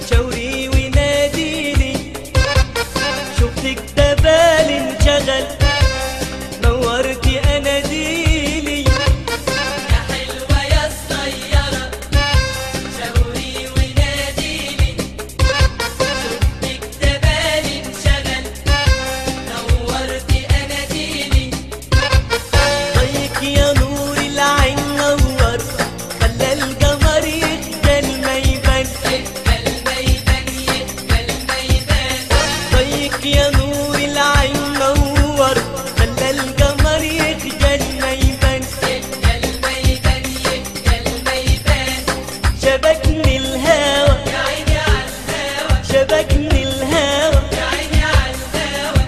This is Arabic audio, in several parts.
شاوري وناديلي، شفتك ده بالي انشغل، نورتي اناديلي. يا حلوة يا صغيرة شاوري وناديلي، شفتك ده بالي انشغل، نورتي اناديلي. ضيك يا نور العين نور، خلى القمر يخجل ما يبان، يقبل ما يبان، يقبل ما يبان. ضيك يا نور العين نور، خلى القمر يخجل ما يبان، يقبل ما يبان، يقبل ما يبان. شبكني الهوى يا عيني عالهوا، شبكني الهوى يا عيني عالهوا.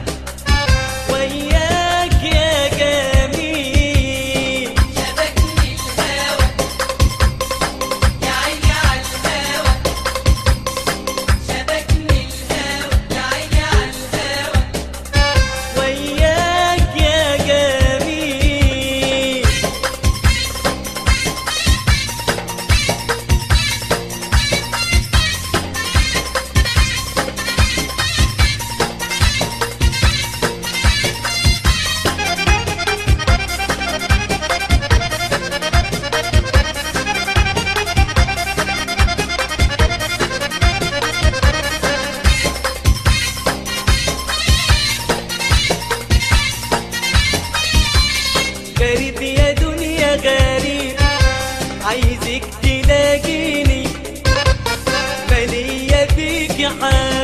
وياك يا جميل. شبكني الهوا، يا عيني عالهوا. شبكني الهوا، يا عيني عالهوا. وياك يا جميل. غريب يا دنيا غريب، عايزك تلاقيني، مالية بيك حال